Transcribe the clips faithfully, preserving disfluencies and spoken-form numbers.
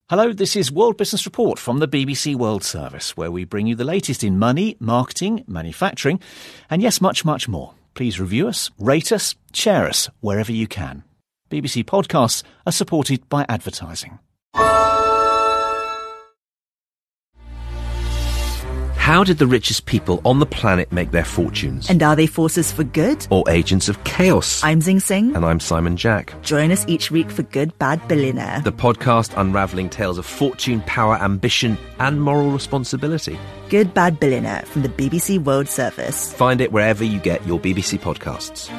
Hello, this is World Business Report from the B B C World Service, where we bring you the latest in money, marketing, manufacturing, and yes, much, much more. Please review us, rate us, share us wherever you can. B B C podcasts are supported by advertising. How did the richest people on the planet make their fortunes? And are they forces for good? Or agents of chaos? I'm Zing Sing. And I'm Simon Jack. Join us each week for Good Bad Billionaire, the podcast unravelling tales of fortune, power, ambition and moral responsibility. Good Bad Billionaire from the B B C World Service. Find it wherever you get your B B C podcasts.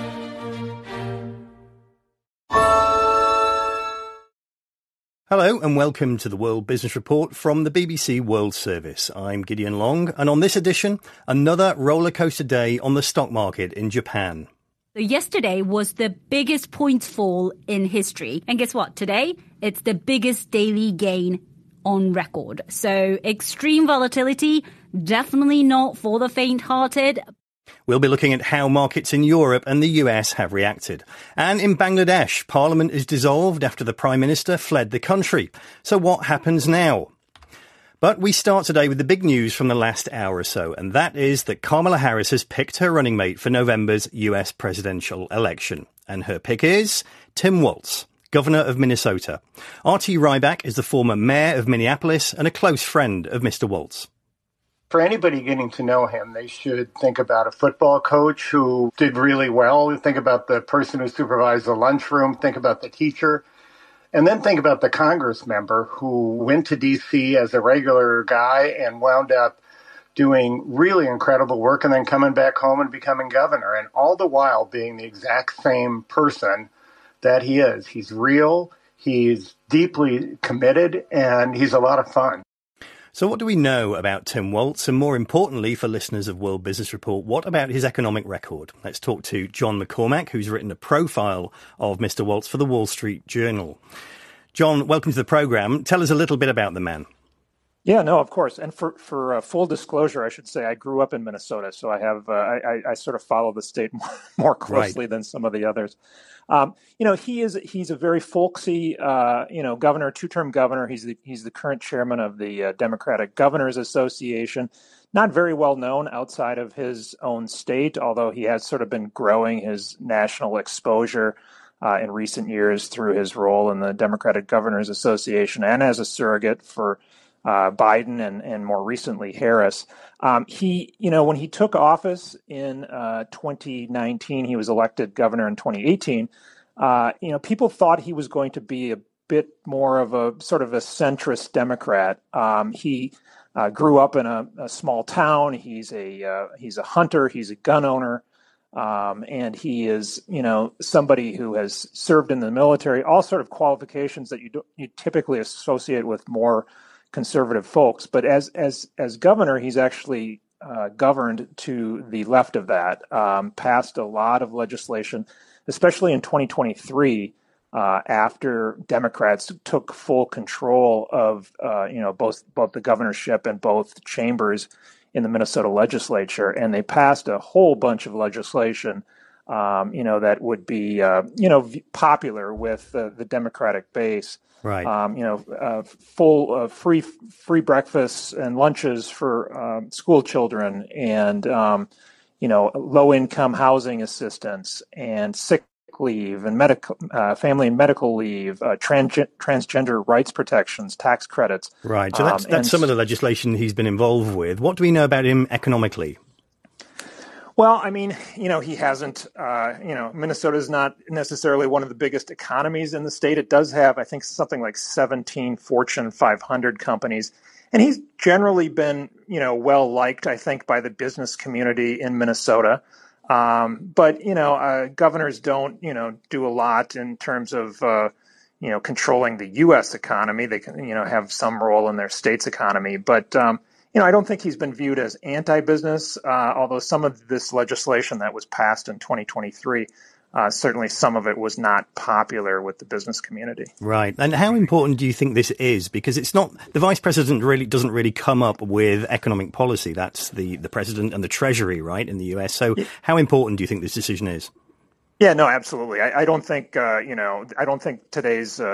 Hello and welcome to the World Business Report from the B B C World Service. I'm Gideon Long, and on this edition, another rollercoaster day on the stock market in Japan. So yesterday was the biggest points fall in history. And guess what? Today, it's the biggest daily gain on record. So extreme volatility, definitely not for the faint-hearted. We'll be looking at how markets in Europe and the U S have reacted. And in Bangladesh, Parliament is dissolved after the Prime Minister fled the country. So what happens now? But we start today with the big news from the last hour or so, and that is that Kamala Harris has picked her running mate for November's U S presidential election. And her pick is Tim Walz, Governor of Minnesota. R T Rybak is the former mayor of Minneapolis and a close friend of Mister Walz. For anybody getting to know him, they should think about a football coach who did really well. Think about the person who supervised the lunchroom. Think about the teacher. And then think about the Congress member who went to D C as a regular guy and wound up doing really incredible work and then coming back home and becoming governor. And all the while being the exact same person that he is. He's real, he's deeply committed, and he's a lot of fun. So what do we know about Tim Walz? And more importantly, for listeners of World Business Report, what about his economic record? Let's talk to John McCormack, who's written a profile of Mister Walz for the Wall Street Journal. John, welcome to the programme. Tell us a little bit about the man. Yeah, no, of course. And for, for uh, full disclosure, I should say I grew up in Minnesota, so I have uh, I, I sort of follow the state more, more closely right. than some of the others. Um, you know, he is he's a very folksy, uh, you know, governor, two-term governor. He's the he's the current chairman of the uh, Democratic Governors Association. Not very well known outside of his own state, although he has sort of been growing his national exposure uh, in recent years through his role in the Democratic Governors Association and as a surrogate for Uh, Biden and, and more recently Harris. Um, he, you know, when he took office in uh, twenty nineteen, he was elected governor in twenty eighteen. Uh, you know, people thought he was going to be a bit more of a sort of a centrist Democrat. Um, he uh, grew up in a, a small town. He's a uh, he's a hunter. He's a gun owner. Um, and he is, you know, somebody who has served in the military, all sort of qualifications that you do, you typically associate with more conservative folks. But as as as governor, he's actually uh, governed to the left of that, um, passed a lot of legislation, especially in twenty twenty-three, uh, after Democrats took full control of, uh, you know, both both the governorship and both chambers in the Minnesota legislature. And they passed a whole bunch of legislation, um, you know, that would be, uh, you know, popular with uh, the Democratic base. Right. Um, you know, uh, full uh, free free breakfasts and lunches for um, school children, and um, you know, low income housing assistance, and sick leave, and medical uh, family and medical leave, uh, trans- transgender rights protections, tax credits. Right. So that's um, that's some of the legislation he's been involved with. What do we know about him economically? Well, I mean, you know, he hasn't, uh, you know, Minnesota is not necessarily one of the biggest economies in the state. It does have, I think, something like seventeen Fortune five hundred companies. And he's generally been, you know, well liked, I think, by the business community in Minnesota. Um, but, you know, uh, governors don't, you know, do a lot in terms of, uh, you know, controlling the U S economy. They can, you know, have some role in their state's economy. But, um, You know, I don't think he's been viewed as anti-business, uh, although some of this legislation that was passed in twenty twenty-three, uh, certainly some of it was not popular with the business community. Right. And how important do you think this is? Because it's not, the vice president really doesn't really come up with economic policy. That's the, the president and the treasury, right, in the U S. So how important do you think this decision is? Yeah, no, absolutely. I, I don't think, uh, you know, I don't think today's uh,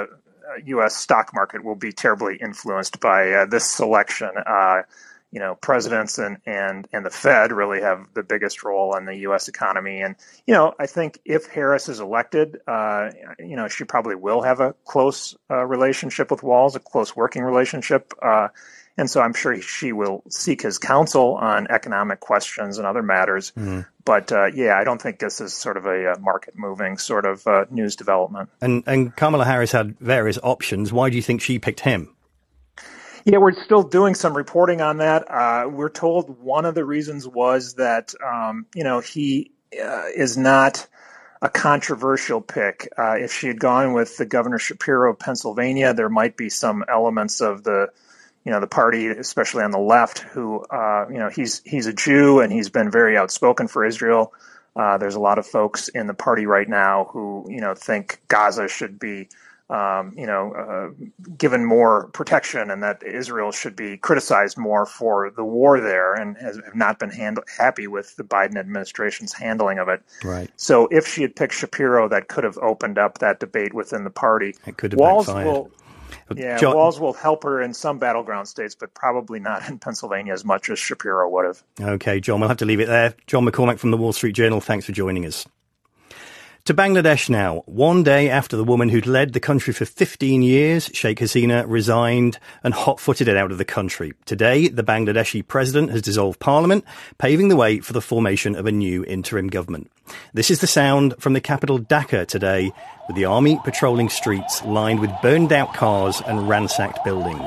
U S stock market will be terribly influenced by uh, this selection. Uh, you know, presidents and, and, and the Fed really have the biggest role in the U S economy. And, you know, I think if Harris is elected, uh, you know, she probably will have a close uh, relationship with Walz, a close working relationship. Uh, and so I'm sure she will seek his counsel on economic questions and other matters. Mm. But, uh, yeah, I don't think this is sort of a, a market-moving sort of uh, news development. And, and Kamala Harris had various options. Why do you think she picked him? Yeah, we're still doing some reporting on that. Uh, we're told one of the reasons was that, um, you know, he uh, is not a controversial pick. Uh, if she had gone with the Governor Shapiro of Pennsylvania, there might be some elements of the, you know, the party, especially on the left, who, uh, you know, he's he's a Jew and he's been very outspoken for Israel. Uh, there's a lot of folks in the party right now who, you know, think Gaza should be Um, you know, uh, given more protection and that Israel should be criticized more for the war there and has have not been hand- happy with the Biden administration's handling of it. Right. So if she had picked Shapiro, that could have opened up that debate within the party. It could have Walz backfired. will, yeah, John, Walz will help her in some battleground states, but probably not in Pennsylvania as much as Shapiro would have. Okay, John, we'll have to leave it there. John McCormack from the Wall Street Journal, thanks for joining us. To Bangladesh now. One day after the woman who'd led the country for fifteen years, Sheikh Hasina, resigned and hot-footed it out of the country. Today, the Bangladeshi president has dissolved parliament, paving the way for the formation of a new interim government. This is the sound from the capital Dhaka today, with the army patrolling streets lined with burned-out cars and ransacked buildings.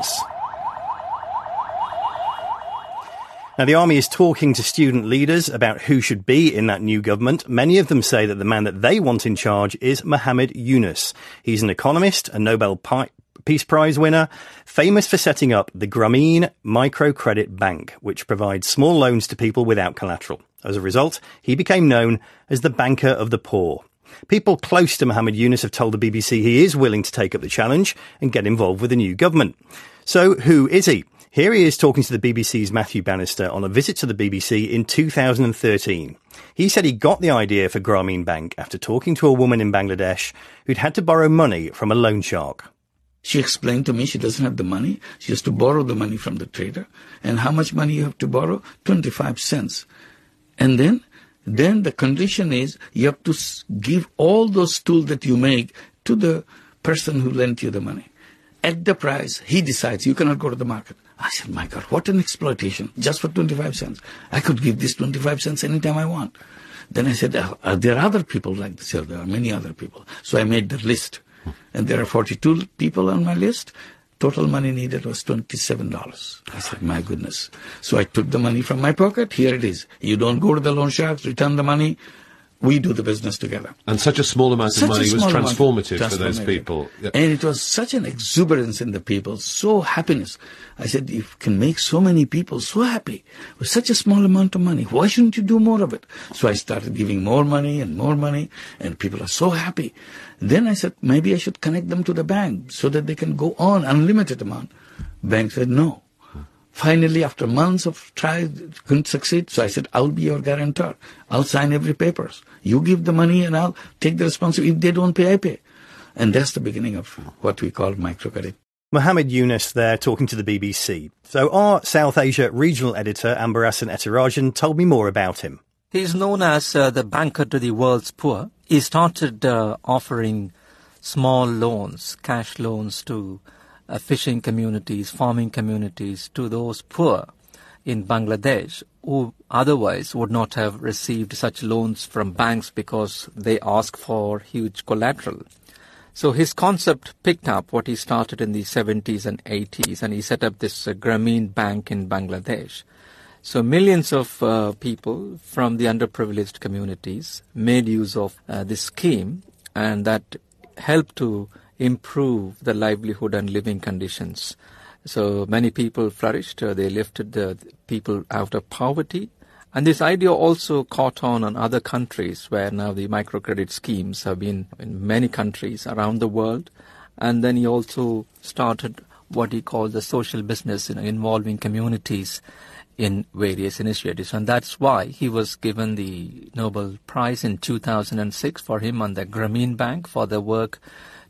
Now, the army is talking to student leaders about who should be in that new government. Many of them say that the man that they want in charge is Muhammad Yunus. He's an economist, a Nobel Peace Prize winner, famous for setting up the Grameen Microcredit Bank, which provides small loans to people without collateral. As a result, he became known as the banker of the poor. People close to Muhammad Yunus have told the B B C he is willing to take up the challenge and get involved with the new government. So who is he? Here he is talking to the B B C's Matthew Bannister on a visit to the B B C in two thousand thirteen. He said he got the idea for Grameen Bank after talking to a woman in Bangladesh who'd had to borrow money from a loan shark. She explained to me she doesn't have the money. She has to borrow the money from the trader. And how much money you have to borrow? twenty-five cents. And then, then the condition is you have to give all those tools that you make to the person who lent you the money. At the price, he decides you cannot go to the market. I said, my God, what an exploitation, just for twenty-five cents. I could give this twenty-five cents anytime I want. Then I said, are there other people like this? Yeah, there are many other people. So I made the list. And there are forty-two people on my list. Total money needed was twenty-seven dollars. I said, my goodness. So I took the money from my pocket. Here it is. You don't go to the loan sharks, return the money. We do the business together. And such a small amount of such money was transformative, transformative for those people. Yep. And it was such an exuberance in the people, so happiness. I said, you can make so many people so happy with such a small amount of money. Why shouldn't you do more of it? So I started giving more money and more money, and people are so happy. Then I said, maybe I should connect them to the bank so that they can go on unlimited amount. Bank said, no. Finally, after months of try, couldn't succeed. So I said, I'll be your guarantor. I'll sign every papers. You give the money and I'll take the responsibility. If they don't pay, I pay. And that's the beginning of what we call microcredit. Muhammad Yunus there talking to the B B C. So our South Asia regional editor, Ambarasan Ethirajan, told me more about him. He's known as uh, the banker to the world's poor. He started uh, offering small loans, cash loans to Uh, fishing communities, farming communities, to those poor in Bangladesh who otherwise would not have received such loans from banks because they ask for huge collateral. So his concept picked up what he started in the seventies and eighties, and he set up this uh, Grameen Bank in Bangladesh. So millions of uh, people from the underprivileged communities made use of uh, this scheme, and that helped to improve the livelihood and living conditions. So many people flourished. Uh, they lifted the people out of poverty. And this idea also caught on in other countries where now the microcredit schemes have been in many countries around the world. And then he also started what he called the social business, you know, involving communities in various initiatives. And that's why he was given the Nobel Prize in two thousand six for him and the Grameen Bank for their work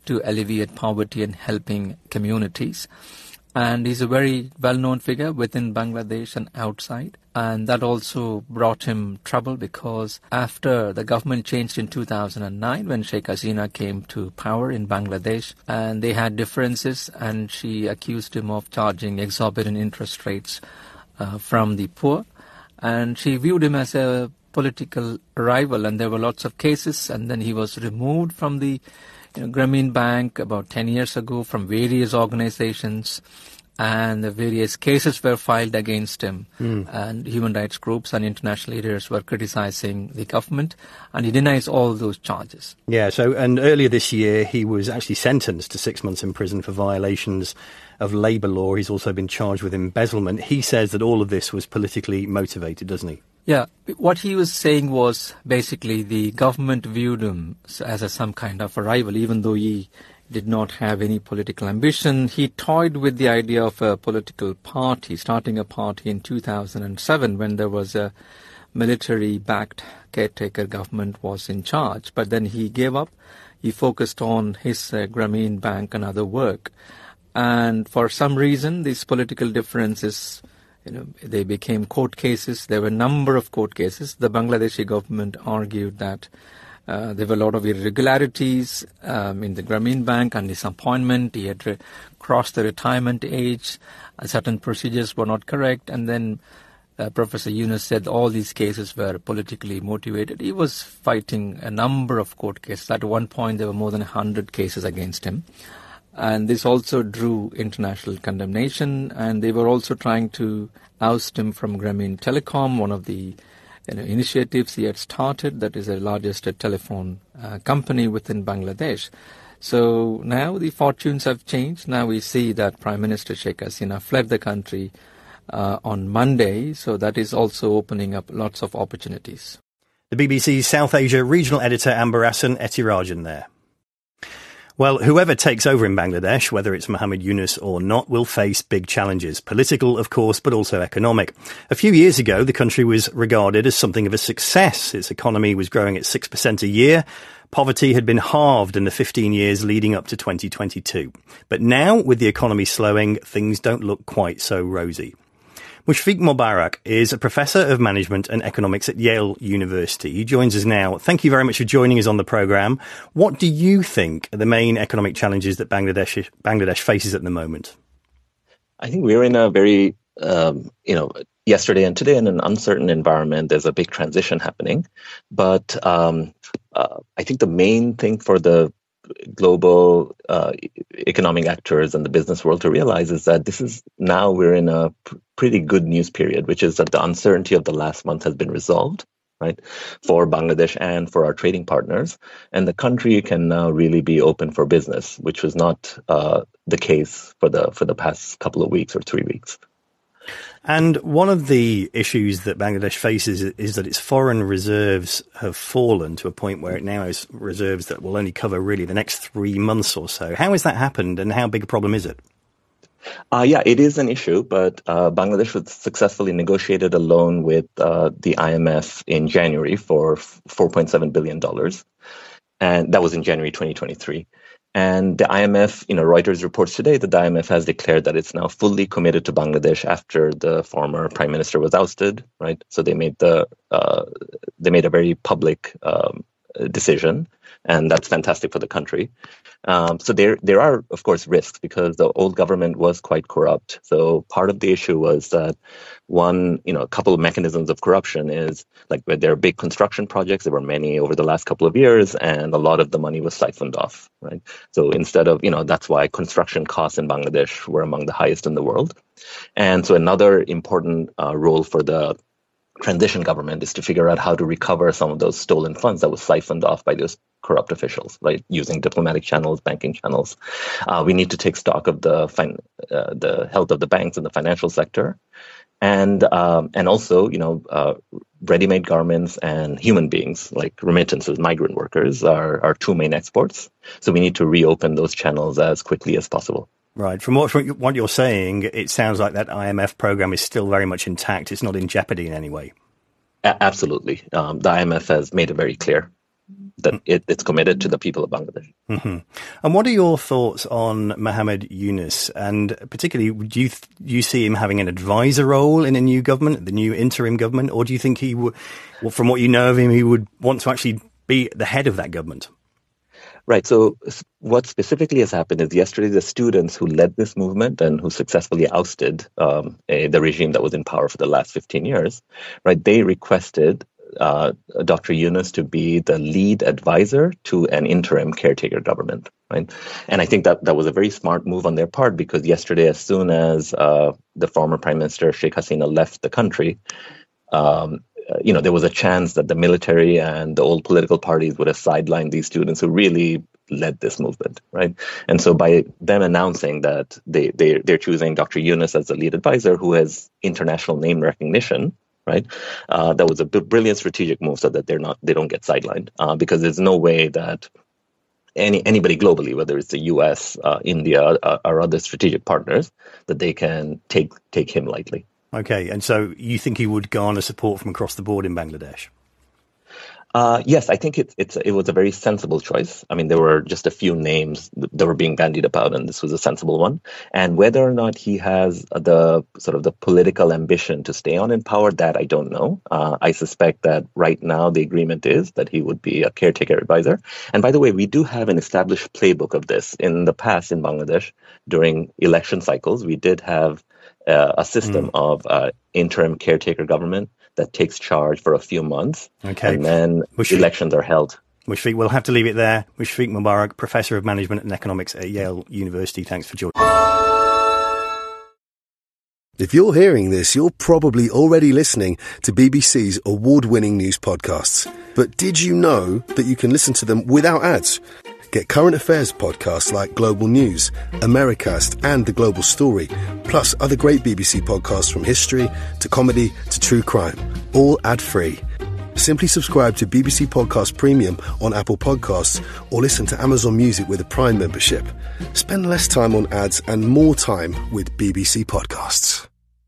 to alleviate poverty and helping communities. And he's a very well-known figure within Bangladesh and outside. And that also brought him trouble because after the government changed in two thousand nine, when Sheikh Hasina came to power in Bangladesh, and they had differences, and she accused him of charging exorbitant interest rates uh, from the poor. And she viewed him as a political rival, and there were lots of cases. And then he was removed from the you know, Grameen Bank about ten years ago from various organizations, and the various cases were filed against him. Mm. And human rights groups and international leaders were criticizing the government, and he denies all those charges. Yeah, so, and earlier this year, he was actually sentenced to six months in prison for violations of labour law. He's also been charged with embezzlement. He says that all of this was politically motivated, doesn't he? Yeah, what he was saying was basically the government viewed him as a, some kind of a rival, even though he did not have any political ambition. He toyed with the idea of a political party, starting a party in two thousand seven when there was a military-backed caretaker government was in charge. But then he gave up. He focused on his uh, Grameen Bank and other work. And for some reason, these political differences, you know, they became court cases. There were a number of court cases. The Bangladeshi government argued that uh, there were a lot of irregularities um, in the Grameen Bank and his appointment. He had re- crossed the retirement age. Uh, certain procedures were not correct. And then uh, Professor Yunus said all these cases were politically motivated. He was fighting a number of court cases. At one point, there were more than one hundred cases against him. And this also drew international condemnation, and they were also trying to oust him from Grameen Telecom, one of the you know, initiatives he had started, that is the largest uh, telephone uh, company within Bangladesh. So now the fortunes have changed. Now we see that Prime Minister Sheikh Hasina fled the country uh, on Monday, so that is also opening up lots of opportunities. The B B C's South Asia regional editor Ambarasan Etirajan there. Well, whoever takes over in Bangladesh, whether it's Muhammad Yunus or not, will face big challenges. Political, of course, but also economic. A few years ago, the country was regarded as something of a success. Its economy was growing at six percent a year. Poverty had been halved in the fifteen years leading up to twenty twenty-two. But now, with the economy slowing, things don't look quite so rosy. Mushfiq Mubarak is a professor of management and economics at Yale University. He joins us now. Thank you very much for joining us on the programme. What do you think are the main economic challenges that Bangladesh Bangladesh faces at the moment? I think we're in a very, um, you know, yesterday and today in an uncertain environment. There's a big transition happening. But um, uh, I think the main thing for the global uh, economic actors and the business world to realize is that this is now we're in a pr- pretty good news period, which is that the uncertainty of the last month has been resolved, right, for Bangladesh and for our trading partners. And the country can now really be open for business, which was not uh, the case for the for the past couple of weeks or three weeks. And one of the issues that Bangladesh faces is that its foreign reserves have fallen to a point where it now has reserves that will only cover really the next three months or so. How has that happened, and how big a problem is it? Uh, yeah, it is an issue, but uh, Bangladesh was successfully negotiated a loan with uh, the I M F in January for four point seven billion dollars, and that was in January twenty twenty-three. And the I M F, you know, Reuters reports today that the I M F has declared that it's now fully committed to Bangladesh after the former prime minister was ousted, right? So they made the uh, they made a very public um, decision, and that's fantastic for the country. Um, so there there are, of course, risks because the old government was quite corrupt. So part of the issue was that one, you know, a couple of mechanisms of corruption is like when there are big construction projects, there were many over the last couple of years, and a lot of the money was siphoned off, right? So instead of, you know, that's why construction costs in Bangladesh were among the highest in the world. And so another important uh, role for the transition government is to figure out how to recover some of those stolen funds that was siphoned off by those corrupt officials, right? Using diplomatic channels, banking channels. Uh, we need to take stock of the fin- uh, the health of the banks and the financial sector, and um, and also, you know, uh, ready-made garments and human beings like remittances, migrant workers are our two main exports. So we need to reopen those channels as quickly as possible. Right. From what, from what you're saying, it sounds like that I M F program is still very much intact. It's not in jeopardy in any way. A- absolutely. Um, the I M F has made it very clear. that it, it's committed to the people of Bangladesh. Mm-hmm. And what are your thoughts on Muhammad Yunus? And particularly, do you, th- you see him having an advisor role in a new government, the new interim government? Or do you think he would, well, from what you know of him, he would want to actually be the head of that government? Right. So what specifically has happened is yesterday the students who led this movement and who successfully ousted um, a, the regime that was in power for the last fifteen years, right, they requested uh, Doctor Yunus to be the lead advisor to an interim caretaker government, right? And I think that that was a very smart move on their part, because yesterday, as soon as uh, the former Prime Minister Sheikh Hasina left the country, um, you know, there was a chance that the military and the old political parties would have sidelined these students who really led this movement, right? And so by them announcing that they, they, they're choosing Doctor Yunus as the lead advisor, who has international name recognition, right? Uh, that was a b- brilliant strategic move so that they're not, they don't get sidelined, uh, because there's no way that any anybody globally, whether it's the U S, uh, India, uh, or other strategic partners, that they can take take him lightly. Okay, and so you think he would garner support from across the board in Bangladesh? Uh, yes, I think it, it's, it was a very sensible choice. I mean, there were just a few names that were being bandied about, and this was a sensible one. And whether or not he has the sort of the political ambition to stay on in power, that I don't know. Uh, I suspect that right now the agreement is that he would be a caretaker advisor. And by the way, we do have an established playbook of this. In the past in Bangladesh, during election cycles, we did have uh, a system mm. of uh, interim caretaker government that takes charge for a few months, okay. and then Mushfiq, elections are held. Mushfiq, we'll have to leave it there. Mushfiq Mubarak, Professor of Management and Economics at Yale University. Thanks for joining. If you're hearing this, you're probably already listening to B B C's award-winning news podcasts. But did you know that you can listen to them without ads? Get current affairs podcasts like Global News, Americast, and The Global Story, plus other great B B C podcasts from history to comedy to true crime, all ad-free. Simply subscribe to B B C Podcast Premium on Apple Podcasts or listen to Amazon Music with a Prime membership. Spend less time on ads and more time with B B C Podcasts.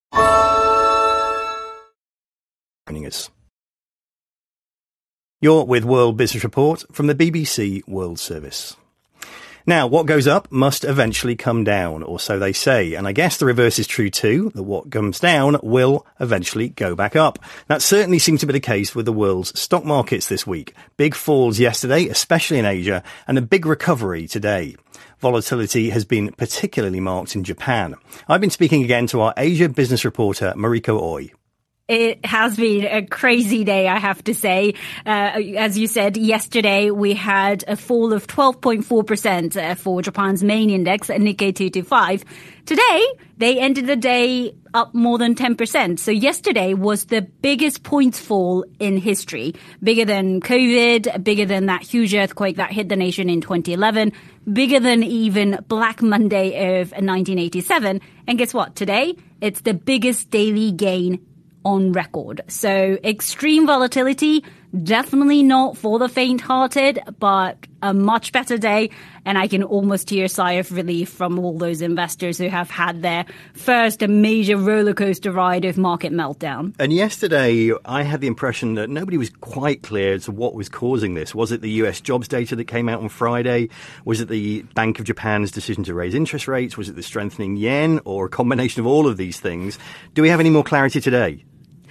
You're with World Business Report from the B B C World Service. Now, what goes up must eventually come down, or so they say. And I guess the reverse is true too, that what comes down will eventually go back up. That certainly seems to be the case with the world's stock markets this week. Big falls yesterday, especially in Asia, and a big recovery today. Volatility has been particularly marked in Japan. I've been speaking again to our Asia business reporter, Mariko Oi. It has been a crazy day, I have to say. Uh, as you said, yesterday we had a fall of twelve point four percent for Japan's main index, Nikkei two twenty-five. Today, they ended the day up more than ten percent. So yesterday was the biggest points fall in history. Bigger than COVID, bigger than that huge earthquake that hit the nation in twenty eleven, bigger than even Black Monday of nineteen eighty-seven. And guess what? Today, it's the biggest daily gain on record. So extreme volatility, definitely not for the faint-hearted, but a much better day. And I can almost hear a sigh of relief from all those investors who have had their first major roller coaster ride of market meltdown. And yesterday, I had the impression that nobody was quite clear as to what was causing this. Was it the U S jobs data that came out on Friday? Was it the Bank of Japan's decision to raise interest rates? Was it the strengthening yen, or a combination of all of these things? Do we have any more clarity today?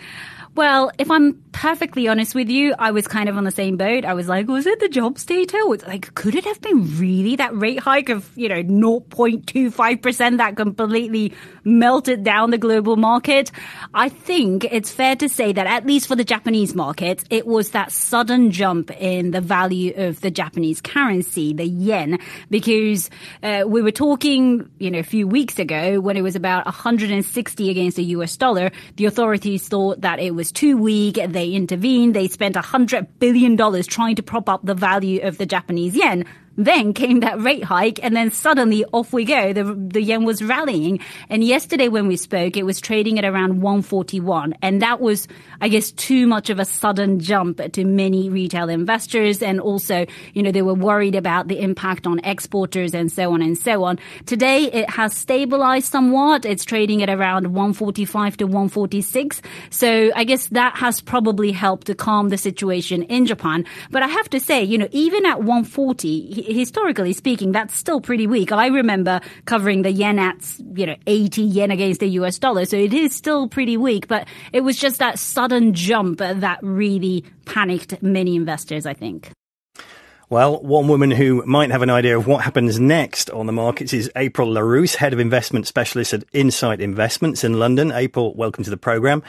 Well, if I'm perfectly honest with you, I was kind of on the same boat. I was like, was it the jobs data? Was, like, could it have been really that rate hike of, you know, zero point two five percent that completely melted down the global market? I think it's fair to say that at least for the Japanese market, it was that sudden jump in the value of the Japanese currency, the yen, because uh, we were talking, you know, a few weeks ago when it was about one hundred sixty against the U S dollar. The authorities thought that it was too weak. They intervened. They spent one hundred billion dollars trying to prop up the value of the Japanese yen. Then came that rate hike, and then suddenly off we go. The, the yen was rallying. And yesterday when we spoke, it was trading at around one forty-one. And that was, I guess, too much of a sudden jump to many retail investors. And also, you know, they were worried about the impact on exporters and so on and so on. Today, it has stabilized somewhat. It's trading at around one forty-five to one forty-six. So I guess that has probably helped to calm the situation in Japan. But I have to say, you know, even at one forty, historically speaking, that's still pretty weak. I remember covering the yen at, you know, eighty yen against the U S dollar. So it is still pretty weak. But it was just that sudden jump that really panicked many investors, I think. Well, one woman who might have an idea of what happens next on the markets is April Larousse, Head of Investment Specialist at Insight Investments in London. April, welcome to the programme.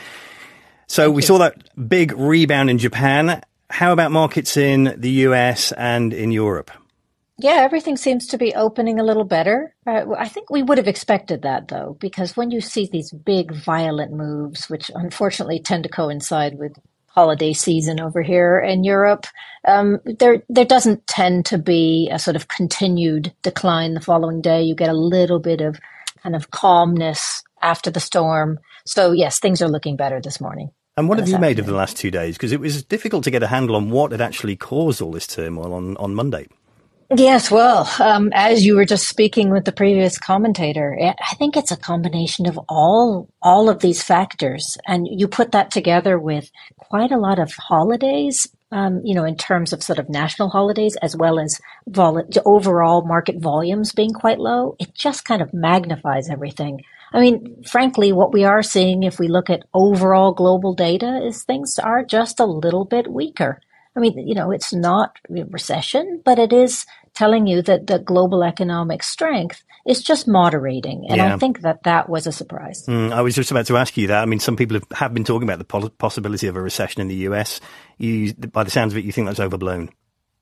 So Thank we you. saw that big rebound in Japan. How about markets in the U S and in Europe? Yeah, everything seems to be opening a little better. Uh, I think we would have expected that, though, because when you see these big, violent moves, which unfortunately tend to coincide with holiday season over here in Europe, um, there there doesn't tend to be a sort of continued decline the following day. You get a little bit of kind of calmness after the storm. So, yes, things are looking better this morning. And what have you made of the last two days? Because it was difficult to get a handle on what had actually caused all this turmoil on, on Monday. Yes, well, um, as you were just speaking with the previous commentator, I think it's a combination of all all of these factors. And you put that together with quite a lot of holidays, um, you know, in terms of sort of national holidays, as well as vol- overall market volumes being quite low. It just kind of magnifies everything. I mean, frankly, what we are seeing if we look at overall global data is things are just a little bit weaker. I mean, you know, it's not a recession, but it is telling you that the global economic strength is just moderating. And yeah. I think that that was a surprise. Mm, I was just about to ask you that. I mean, some people have, have been talking about the po- possibility of a recession in the U S. You, by the sounds of it, you think that's overblown.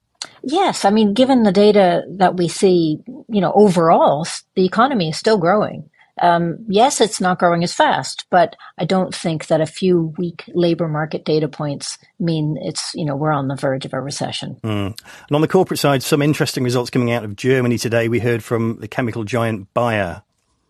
Yes. I mean, given the data that we see, you know, overall, the economy is still growing. Um, yes, it's not growing as fast, but I don't think that a few weak labor market data points mean it's, you know, we're on the verge of a recession. Mm. And on the corporate side, some interesting results coming out of Germany today. We heard from the chemical giant Bayer.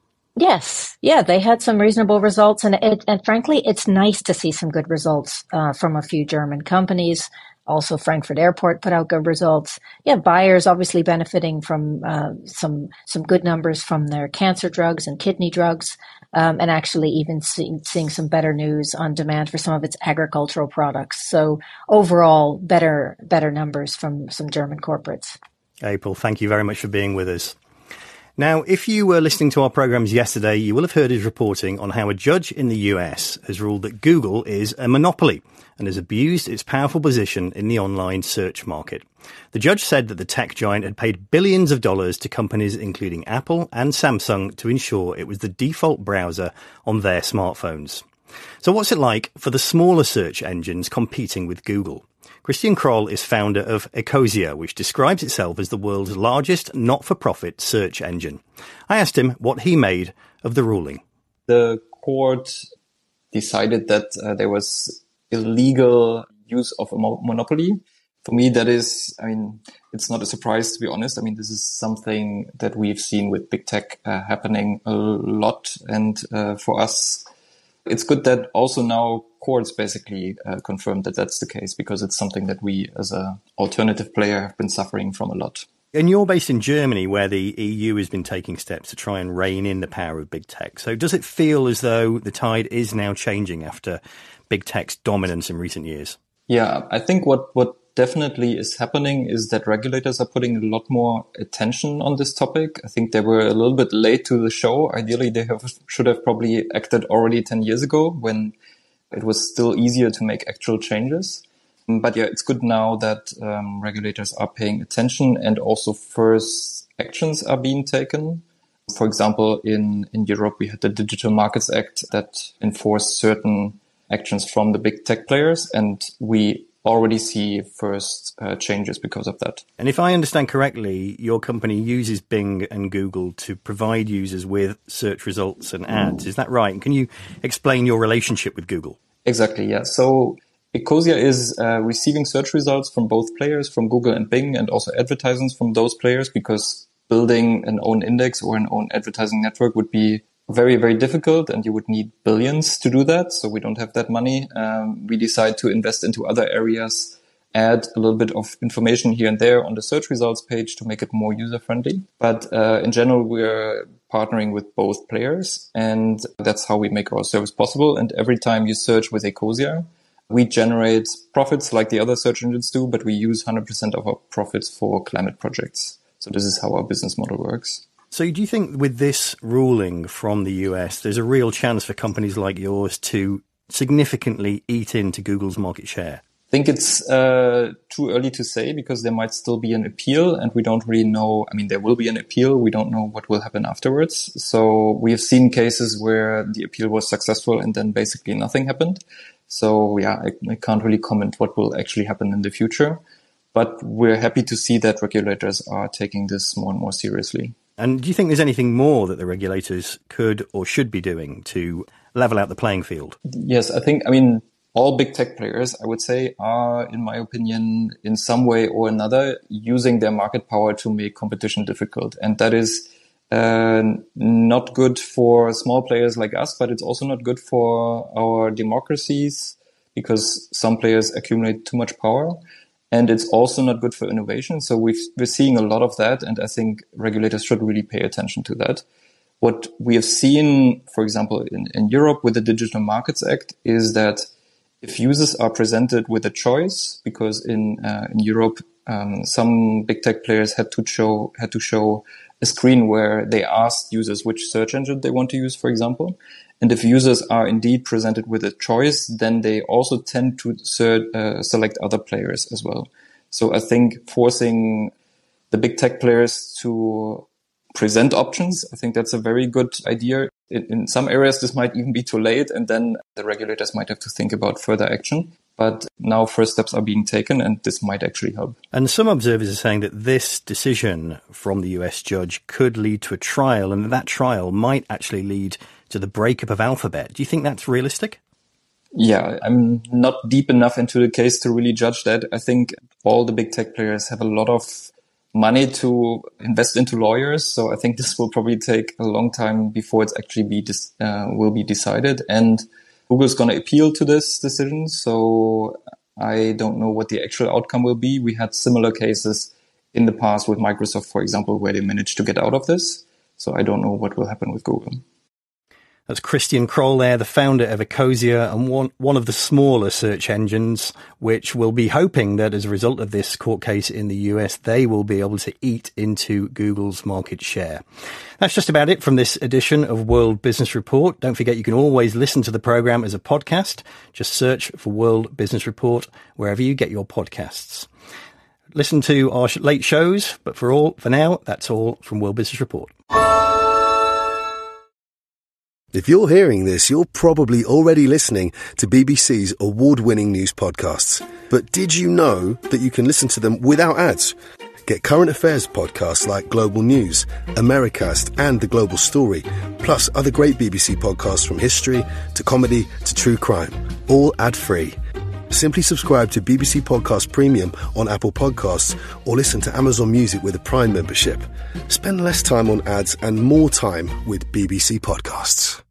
Yes. Yeah, they had some reasonable results. And, it, and frankly, it's nice to see some good results uh, from a few German companies. Also, Frankfurt Airport put out good results. Yeah, Bayer's obviously benefiting from uh, some some good numbers from their cancer drugs and kidney drugs, um, and actually even see, seeing some better news on demand for some of its agricultural products. So overall, better better numbers from some German corporates. April, thank you very much for being with us. Now, if you were listening to our programmes yesterday, you will have heard us reporting on how a judge in the U S has ruled that Google is a monopoly and has abused its powerful position in the online search market. The judge said that the tech giant had paid billions of dollars to companies including Apple and Samsung to ensure it was the default browser on their smartphones. So what's it like for the smaller search engines competing with Google? Christian Kroll is founder of Ecosia, which describes itself as the world's largest not-for-profit search engine. I asked him what he made of the ruling. The court decided that uh, there was illegal use of a mo- monopoly. For me, that is, I mean, it's not a surprise, to be honest. I mean, this is something that we've seen with big tech uh, happening a lot. And uh, for us, it's good that also now courts basically uh, confirmed that that's the case, because it's something that we as a alternative player have been suffering from a lot. And you're based in Germany, where the E U has been taking steps to try and rein in the power of big tech. So does it feel as though the tide is now changing after big tech's dominance in recent years? Yeah, I think what, what definitely is happening is that regulators are putting a lot more attention on this topic. I think they were a little bit late to the show. Ideally, they have, should have probably acted already ten years ago when it was still easier to make actual changes. But yeah, it's good now that um, regulators are paying attention and also first actions are being taken. For example, in, in Europe, we had the Digital Markets Act that enforced certain actions from the big tech players, and we already see first uh, changes because of that. And if I understand correctly, your company uses Bing and Google to provide users with search results and ads. Is that right? And can you explain your relationship with Google? Exactly, yeah. So Ecosia is uh, receiving search results from both players, from Google and Bing, and also advertisements from those players, because building an own index or an own advertising network would be very, very difficult, and you would need billions to do that. So we don't have that money. Um, we decide to invest into other areas, add a little bit of information here and there on the search results page to make it more user-friendly. But uh, in general, we're partnering with both players, and that's how we make our service possible. And every time you search with Ecosia, we generate profits like the other search engines do, but we use one hundred percent of our profits for climate projects. So this is how our business model works. So do you think with this ruling from the U S, there's a real chance for companies like yours to significantly eat into Google's market share? I think it's uh, too early to say, because there might still be an appeal, and we don't really know. I mean, there will be an appeal. We don't know what will happen afterwards. So we have seen cases where the appeal was successful and then basically nothing happened. So yeah, I, I can't really comment what will actually happen in the future. But we're happy to see that regulators are taking this more and more seriously. And do you think there's anything more that the regulators could or should be doing to level out the playing field? Yes, I think, I mean, all big tech players, I would say, are, in my opinion, in some way or another, using their market power to make competition difficult. And that is uh, not good for small players like us, but it's also not good for our democracies, because some players accumulate too much power. And it's also not good for innovation. So we've, we're seeing a lot of that, and I think regulators should really pay attention to that. What we have seen, for example, in, in Europe with the Digital Markets Act, is that if users are presented with a choice, because in uh, in Europe, um, some big tech players had to show had to show a screen where they asked users which search engine they want to use, for example. And if users are indeed presented with a choice, then they also tend to ser- uh, select other players as well. So I think forcing the big tech players to present options, I think that's a very good idea. In, in some areas, this might even be too late, and then the regulators might have to think about further action. But now first steps are being taken, and this might actually help. And some observers are saying that this decision from the U S judge could lead to a trial, and that trial might actually lead to the breakup of Alphabet. Do you think that's realistic? Yeah, I'm not deep enough into the case to really judge that. I think all the big tech players have a lot of money to invest into lawyers, so I think this will probably take a long time before it's actually be dis- uh, will be decided. And Google's going to appeal to this decision, so I don't know what the actual outcome will be. We had similar cases in the past with Microsoft, for example, where they managed to get out of this. So I don't know what will happen with Google. That's Christian Kroll there, the founder of Ecosia, and one, one of the smaller search engines, which will be hoping that as a result of this court case in the U S, they will be able to eat into Google's market share. That's just about it from this edition of World Business Report. Don't forget, you can always listen to the programme as a podcast. Just search for World Business Report wherever you get your podcasts. Listen to our late shows, but for all, for now, that's all from World Business Report. If you're hearing this, you're probably already listening to B B C's award-winning news podcasts. But did you know that you can listen to them without ads? Get current affairs podcasts like Global News, Americast and The Global Story, plus other great B B C podcasts from history to comedy to true crime, all ad-free. Simply subscribe to B B C Podcast Premium on Apple Podcasts or listen to Amazon Music with a Prime membership. Spend less time on ads and more time with B B C Podcasts.